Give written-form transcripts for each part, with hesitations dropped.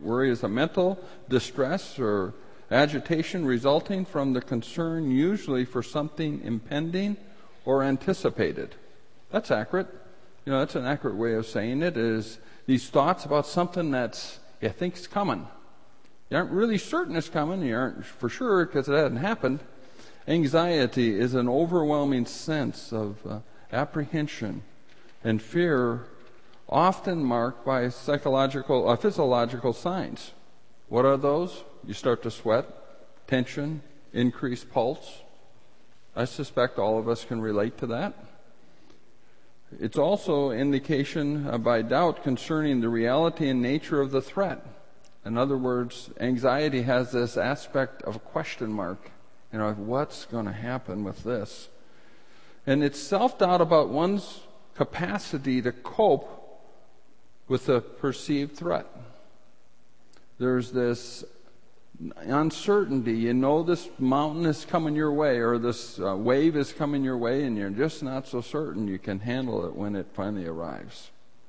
Worry is a mental distress or agitation resulting from the concern usually for something impending or anticipated. That's accurate. That's an accurate way of saying it, is these thoughts about something that's you think is coming. You aren't really certain it's coming. You aren't for sure because it hasn't happened. Anxiety is an overwhelming sense of apprehension and fear, often marked by physiological signs. What are those? You start to sweat, tension, increased pulse. I suspect all of us can relate to that. It's also indication by doubt concerning the reality and nature of the threat. In other words, anxiety has this aspect of a question mark. What's going to happen with this? And it's self-doubt about one's capacity to cope with a perceived threat. There's this uncertainty. This mountain is coming your way, or this wave is coming your way, and you're just not so certain you can handle it when it finally arrives.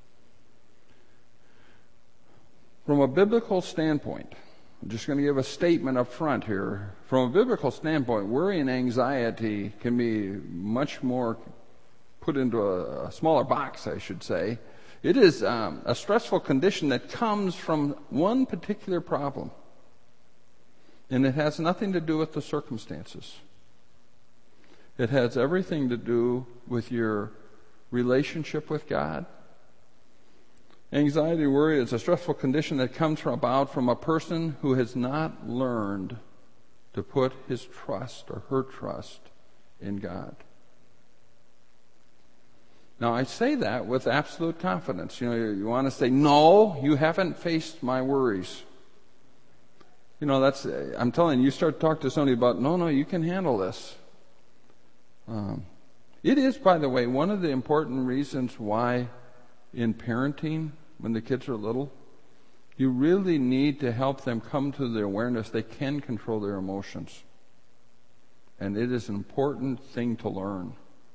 From a biblical standpoint, I'm just going to give a statement up front here. From a biblical standpoint, worry and anxiety can be much more put into a smaller box, I should say. It is a stressful condition that comes from one particular problem. And it has nothing to do with the circumstances. It has everything to do with your relationship with God. Anxiety, worry is a stressful condition that comes about from a person who has not learned to put his trust or her trust in God. Now, I say that with absolute confidence. You want to say, no, you haven't faced my worries. I'm telling you start to talk to somebody about, no, you can handle this. It is, by the way, one of the important reasons why in parenting, when the kids are little, you really need to help them come to the awareness they can control their emotions. And it is an important thing to learn.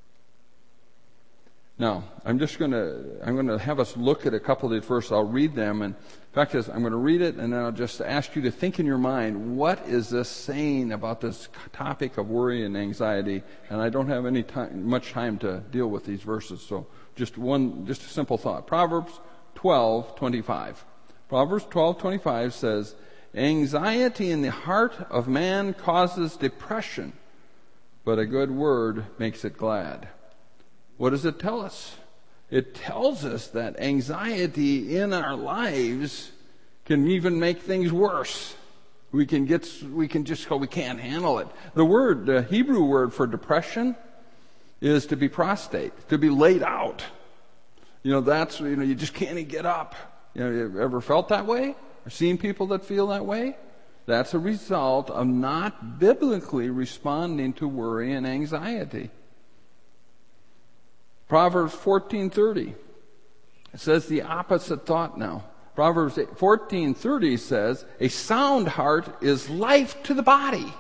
Now, I'm going to have us look at a couple of these verses. I'll read them, and the fact is, I'm going to read it, and then I'll just ask you to think in your mind, what is this saying about this topic of worry and anxiety? And I don't have much time to deal with these verses, so just a simple thought. Proverbs 12:25. Proverbs 12:25 says, "Anxiety in the heart of man causes depression, but a good word makes it glad." What does it tell us? It tells us that anxiety in our lives can even make things worse. We can just go, we can't handle it. The Hebrew word for depression is to be prostrate, to be laid out. You just can't get up. You ever felt that way? Or seen people that feel that way? That's a result of not biblically responding to worry and anxiety. Proverbs 14:30 says the opposite thought now. Proverbs 14:30 says, "A sound heart is life to the body,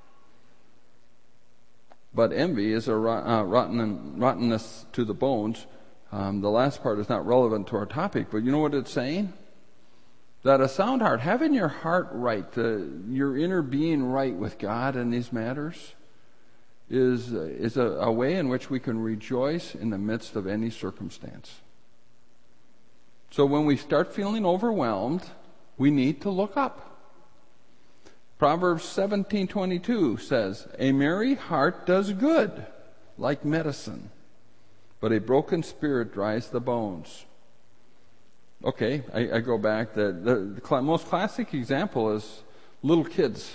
but envy is a rottenness to the bones." The last part is not relevant to our topic, but you know what it's saying? That a sound heart, having your heart right, your inner being right with God in these matters, is a way in which we can rejoice in the midst of any circumstance. So when we start feeling overwhelmed, we need to look up. Proverbs 17:22 says, "A merry heart does good, like medicine, but a broken spirit dries the bones." Okay, I go back. The most classic example is little kids.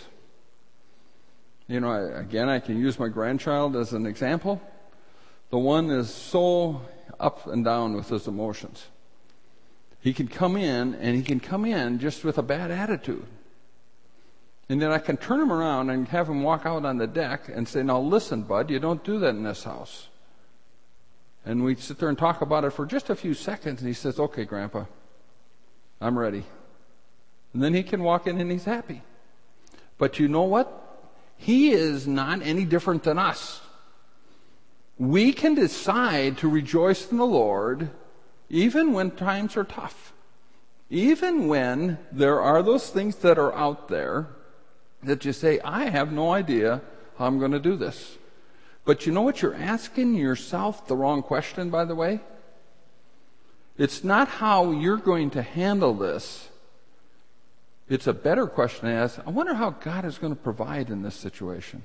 I can use my grandchild as an example. The one is so up and down with his emotions. He can come in just with a bad attitude. And then I can turn him around and have him walk out on the deck and say, "Now listen, bud, you don't do that in this house." And we sit there and talk about it for just a few seconds, and he says, "Okay, Grandpa, I'm ready." And then he can walk in and he's happy. But you know what? He is not any different than us. We can decide to rejoice in the Lord even when times are tough. Even when there are those things that are out there that you say, I have no idea how I'm going to do this. But you know what? You're asking yourself the wrong question, by the way. It's not how you're going to handle this. It's a better question to ask, I wonder how God is going to provide in this situation.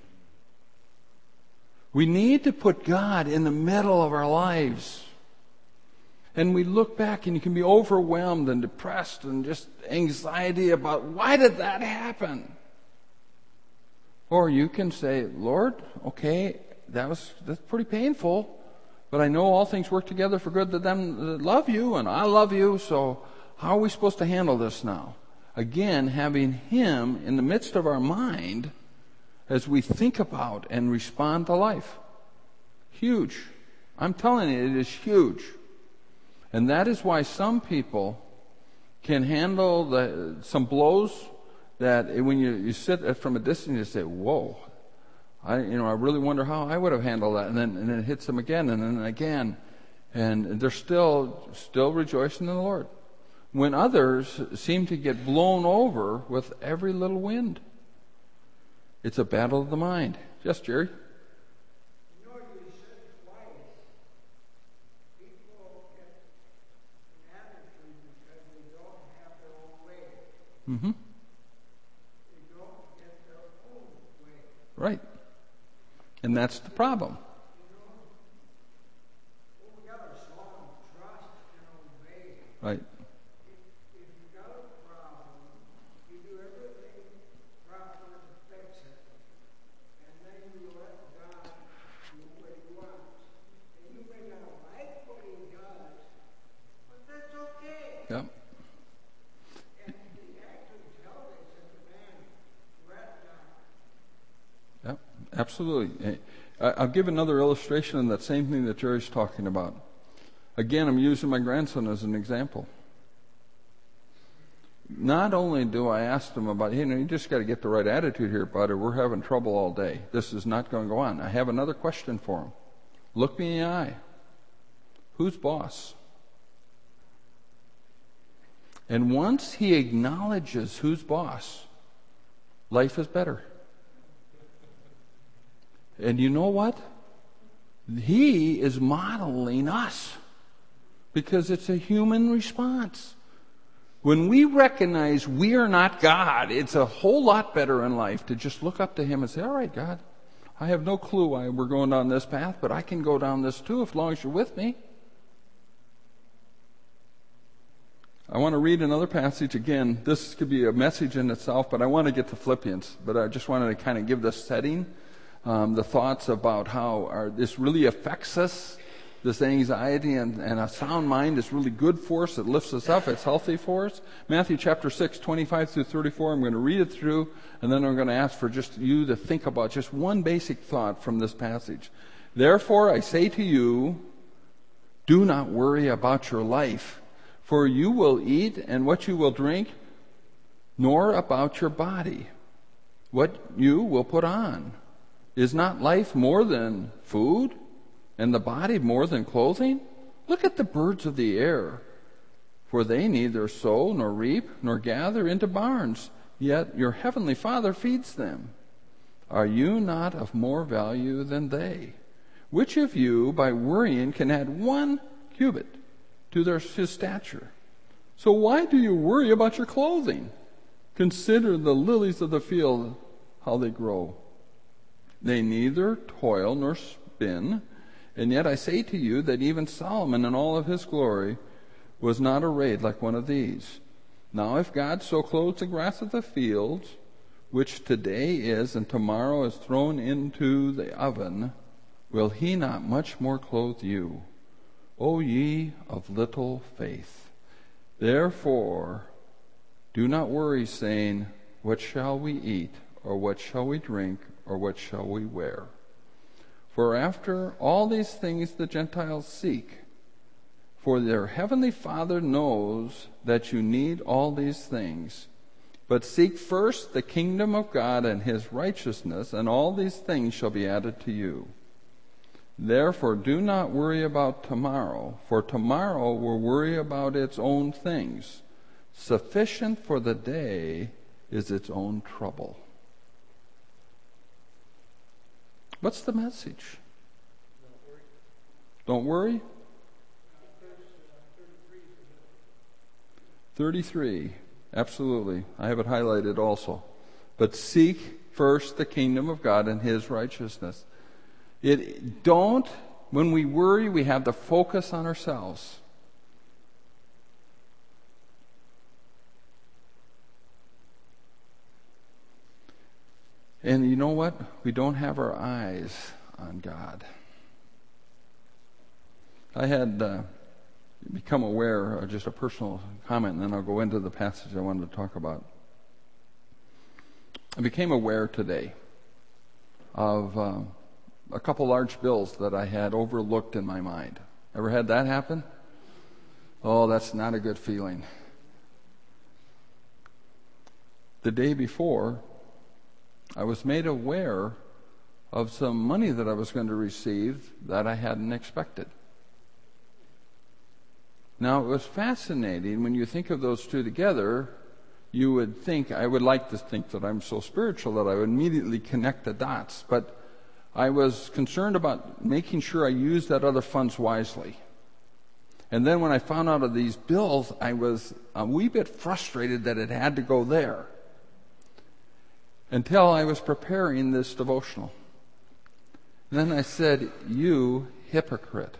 We need to put God in the middle of our lives. And we look back and you can be overwhelmed and depressed and just anxiety about why did that happen? Or you can say, Lord, okay, that's pretty painful, but I know all things work together for good to them that love you, and I love you, so how are we supposed to handle this now? Again, having Him in the midst of our mind as we think about and respond to life. Huge. I'm telling you, it is huge. And that is why some people can handle some blows that when you sit from a distance, you say, whoa, I really wonder how I would have handled that. And then it hits them again and then again. And they're still rejoicing in the Lord. When others seem to get blown over with every little wind. It's a battle of the mind. Yes, Jerry? You said twice, people get an attitude because they don't have their own way. Mm-hmm. They don't get their own way. Right. And that's the problem. We got a song, trust and obey. Right. If you got a problem, you do everything proper to fix it. And then you let God do what He wants. And you may not like what He does, but that's okay. Yep. And the act of intelligence in the man let God. Yep. Absolutely. I'll give another illustration of that same thing that Jerry's talking about. Again, I'm using my grandson as an example. Not only do I ask him about, you just got to get the right attitude here, bud, or we're having trouble all day. This is not going to go on. I have another question for him. Look me in the eye. Who's boss? And once he acknowledges who's boss, life is better. And you know what? He is modeling us because it's a human response. When we recognize we are not God, it's a whole lot better in life to just look up to Him and say, all right, God, I have no clue why we're going down this path, but I can go down this too as long as you're with me. I want to read another passage again. This could be a message in itself, but I want to get to Philippians. But I just wanted to kind of give the setting, the thoughts about how this really affects us. This anxiety and a sound mind is really good for us. It lifts us up. It's healthy for us. Matthew chapter 6, 25 through 34. I'm going to read it through, and then I'm going to ask for just you to think about just one basic thought from this passage. Therefore, I say to you, do not worry about your life, for you will eat and what you will drink, nor about your body, what you will put on. Is not life more than food? And the body more than clothing? Look at the birds of the air, for they neither sow nor reap nor gather into barns, yet your heavenly Father feeds them. Are you not of more value than they? Which of you, by worrying, can add 1 cubit to his stature? So why do you worry about your clothing? Consider the lilies of the field, how they grow. They neither toil nor spin. And yet I say to you that even Solomon in all of his glory was not arrayed like one of these. Now if God so clothes the grass of the field, which today is and tomorrow is thrown into the oven, will He not much more clothe you, O ye of little faith? Therefore, do not worry, saying, what shall we eat, or what shall we drink, or what shall we wear? For after all these things the Gentiles seek, for their heavenly Father knows that you need all these things. But seek first the kingdom of God and His righteousness, and all these things shall be added to you. Therefore do not worry about tomorrow, for tomorrow will worry about its own things. Sufficient for the day is its own trouble. What's the message? Don't worry. 33. Absolutely. I have it highlighted also. But seek first the kingdom of God and His righteousness. When we worry, we have to focus on ourselves. And you know what? We don't have our eyes on God. I had become aware of just a personal comment, and then I'll go into the passage I wanted to talk about. I became aware today of a couple large bills that I had overlooked in my mind. Ever had that happen? Oh, that's not a good feeling. The day before, I was made aware of some money that I was going to receive that I hadn't expected. Now, it was fascinating when you think of those two together. I would like to think that I'm so spiritual that I would immediately connect the dots, but I was concerned about making sure I used that other funds wisely. And then when I found out of these bills, I was a wee bit frustrated that it had to go there, until I was preparing this devotional. And then I said, "You hypocrite.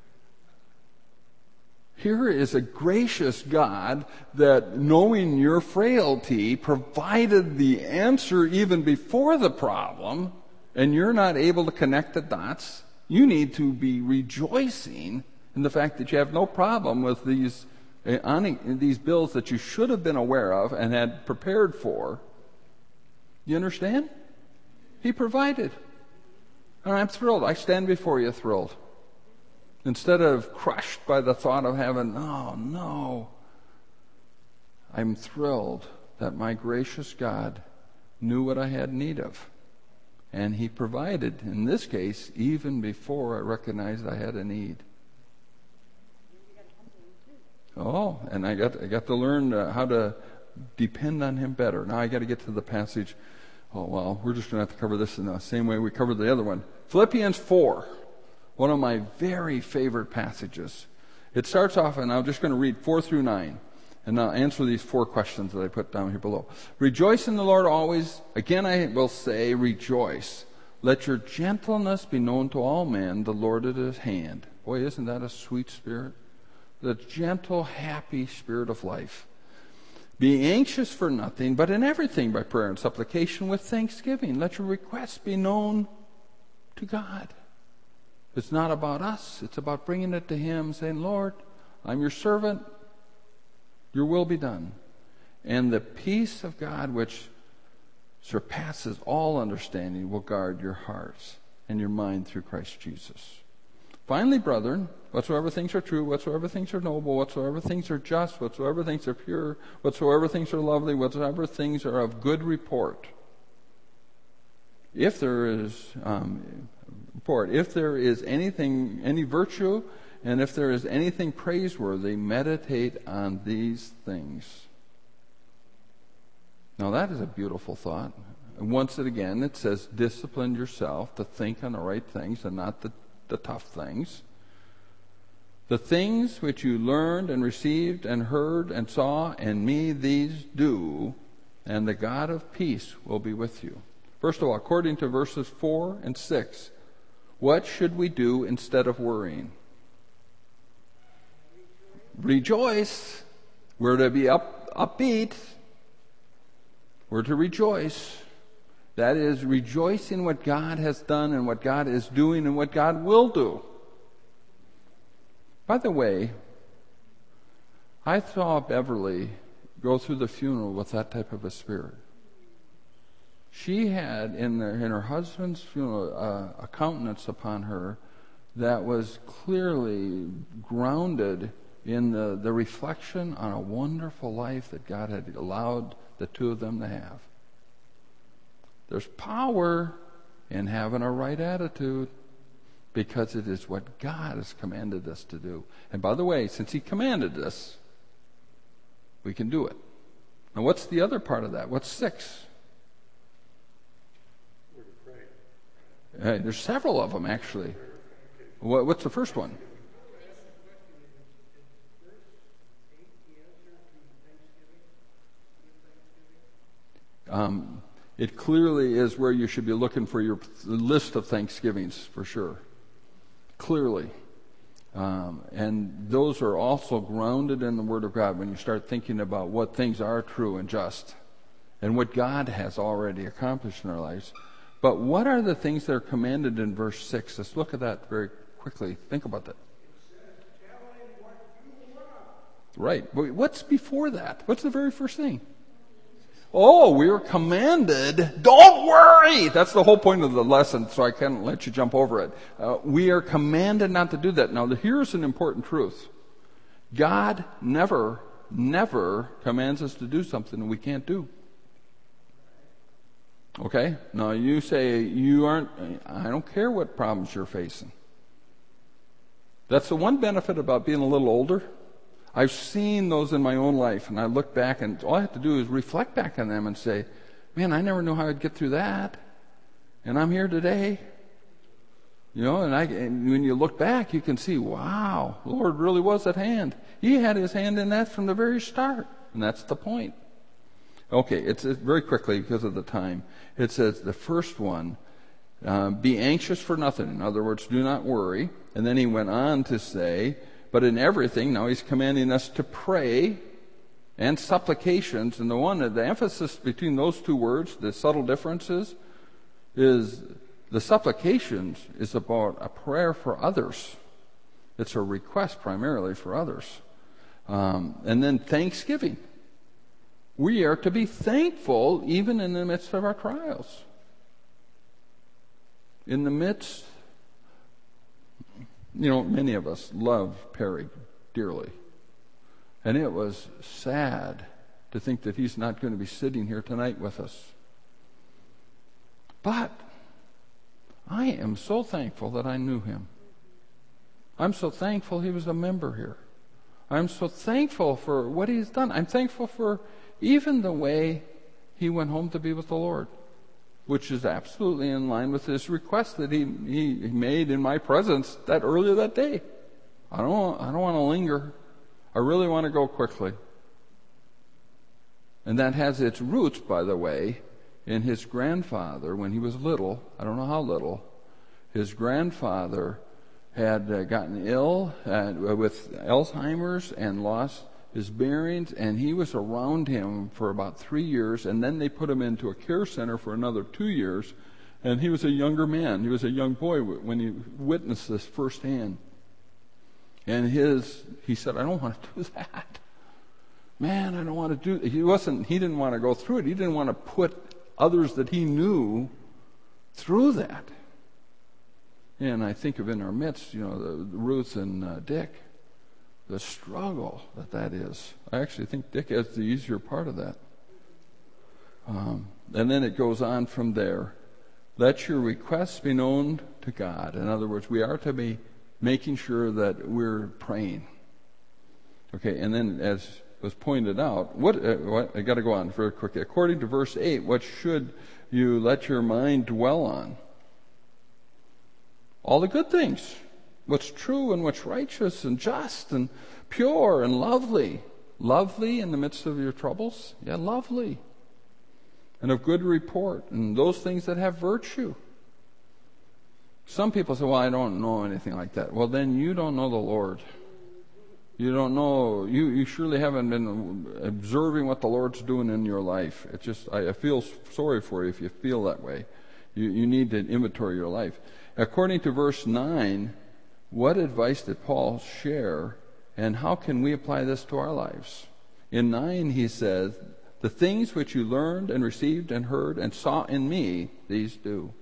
Here is a gracious God that, knowing your frailty, provided the answer even before the problem, and you're not able to connect the dots. You need to be rejoicing in the fact that you have no problem with these bills that you should have been aware of and had prepared for." You understand? He provided. And I'm thrilled. I stand before you thrilled. Instead of crushed by the thought of having, oh no, I'm thrilled that my gracious God knew what I had need of. And He provided, in this case, even before I recognized I had a need. Oh, and I got to learn how to depend on Him better. Now I got to get to the passage. Oh, well, we're just going to have to cover this in the same way we covered the other one. Philippians 4, one of my very favorite passages. It starts off, and I'm just going to read 4 through 9, and I'll answer these 4 questions that I put down here below. Rejoice in the Lord always. Again, I will say, rejoice. Let your gentleness be known to all men. The Lord is at hand. Boy, isn't that a sweet spirit? The gentle, happy spirit of life. Be anxious for nothing, but in everything by prayer and supplication with thanksgiving. Let your requests be known to God. It's not about us. It's about bringing it to Him, saying, Lord, I'm your servant. Your will be done. And the peace of God, which surpasses all understanding, will guard your hearts and your mind through Christ Jesus. Finally, brethren, whatsoever things are true, whatsoever things are noble, whatsoever things are just, whatsoever things are pure, whatsoever things are lovely, whatsoever things are of good report. If there is anything, any virtue, and if there is anything praiseworthy, meditate on these things. Now that is a beautiful thought. And once again, it says, discipline yourself to think on the right things and not the tough things. The things which you learned and received and heard and saw in me, these do, and the God of peace will be with you. First of all, according to verses 4 and 6, what should we do instead of worrying? Rejoice. We're to be upbeat. We're to rejoice. That is, rejoice in what God has done and what God is doing and what God will do. By the way, I saw Beverly go through the funeral with that type of a spirit. She had, in her husband's funeral, a countenance upon her that was clearly grounded in the reflection on a wonderful life that God had allowed the two of them to have. There's power in having a right attitude because it is what God has commanded us to do. And by the way, since He commanded us, we can do it. Now, what's the other part of that? What's 6? Hey, there's several of them, actually. What's the first one? It clearly is where you should be looking for your list of thanksgivings, for sure. Clearly. And those are also grounded in the Word of God when you start thinking about what things are true and just and what God has already accomplished in our lives. But what are the things that are commanded in verse 6? Let's look at that very quickly. Think about that. Right. But what's before that? What's the very first thing? Oh, we were commanded, don't worry! That's the whole point of the lesson, so I can't let you jump over it. We are commanded not to do that. Now, here's an important truth. God never commands us to do something we can't do. Okay? Now, you say, I don't care what problems you're facing. That's the one benefit about being a little older. I've seen those in my own life, and I look back, and all I have to do is reflect back on them and say, man, I never knew how I'd get through that, and I'm here today. You know, and when you look back, you can see, wow, the Lord really was at hand. He had His hand in that from the very start, and that's the point. Okay, it's very quickly because of the time. It says the first one, be anxious for nothing. In other words, do not worry. And then he went on to say, but in everything, now he's commanding us to pray and supplications. And the emphasis between those two words, the subtle differences, is the supplications is about a prayer for others. It's a request primarily for others. And then thanksgiving. We are to be thankful even in the midst of our trials. In the midst, many of us love Perry dearly. And it was sad to think that he's not going to be sitting here tonight with us. But I am so thankful that I knew him. I'm so thankful he was a member here. I'm so thankful for what he's done. I'm thankful for even the way he went home to be with the Lord, which is absolutely in line with his request that he made in my presence earlier that day. I don't want to linger. I really want to go quickly. And that has its roots, by the way, in his grandfather when he was little. I don't know how little. His grandfather had gotten ill with Alzheimer's and lost his bearings, and he was around him for about 3 years, and then they put him into a care center for another 2 years, and he was a younger man. He was a young boy when he witnessed this firsthand. And he said, I don't want to do that. Man, I don't want to do it. He didn't want to go through it. He didn't want to put others that he knew through that. And I think of in our midst, Ruth and Dick, the struggle that is. I actually think Dick has the easier part of that. And then it goes on from there. Let your requests be known to God. In other words, we are to be making sure that we're praying. Okay, and then as was pointed out, I got to go on very quickly. According to verse 8, what should you let your mind dwell on? All the good things. What's true and what's righteous and just and pure and lovely. Lovely in the midst of your troubles? Yeah, lovely. And of good report. And those things that have virtue. Some people say, well, I don't know anything like that. Well, then you don't know the Lord. You don't know, you surely haven't been observing what the Lord's doing in your life. It's just, I feel sorry for you if you feel that way. You need to inventory your life. According to verse 9, what advice did Paul share, and how can we apply this to our lives? In 9, he says, the things which you learned and received and heard and saw in me, these do.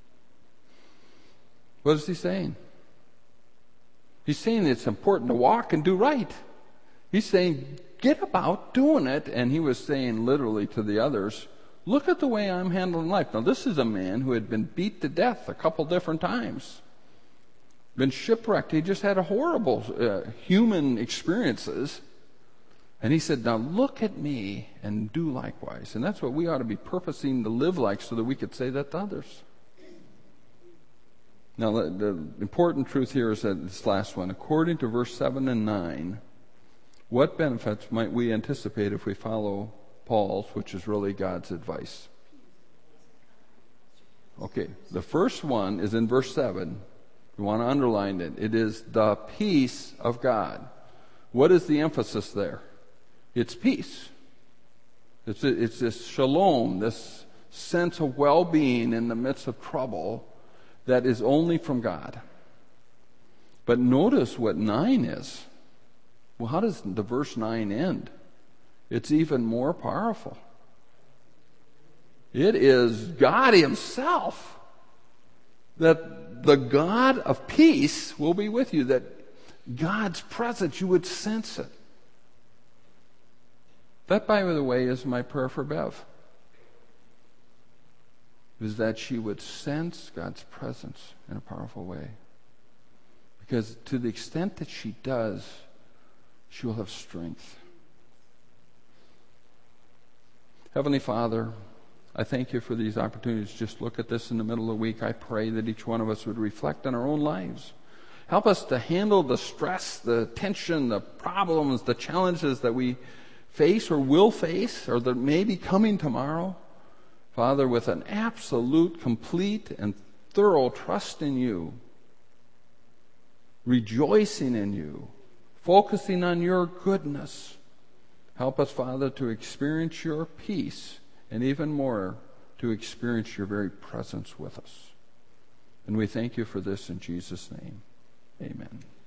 What is he saying? He's saying it's important to walk and do right. He's saying, get about doing it. And he was saying literally to the others, look at the way I'm handling life. Now, this is a man who had been beat to death a couple different times. Been shipwrecked. He just had a horrible human experiences. And he said, now look at me and do likewise. And that's what we ought to be purposing to live like so that we could say that to others. Now, the important truth here is that this last one. According to verse 7 and 9, what benefits might we anticipate if we follow Paul's, which is really God's advice? Okay, the first one is in verse 7. You want to underline it. It is the peace of God. What is the emphasis there? It's peace. It's this shalom, this sense of well-being in the midst of trouble that is only from God. But notice what 9 is. Well, how does the verse 9 end? It's even more powerful. It is God Himself. That the God of peace will be with you. That God's presence, you would sense it. That, by the way, is my prayer for Bev. Is that she would sense God's presence in a powerful way. Because to the extent that she does, she will have strength. Heavenly Father, I thank you for these opportunities to just look at this in the middle of the week. I pray that each one of us would reflect on our own lives. Help us to handle the stress, the tension, the problems, the challenges that we face or will face or that may be coming tomorrow. Father, with an absolute, complete, and thorough trust in you, rejoicing in you, focusing on your goodness. Help us, Father, to experience your peace and even more to experience your very presence with us. And we thank you for this in Jesus' name. Amen.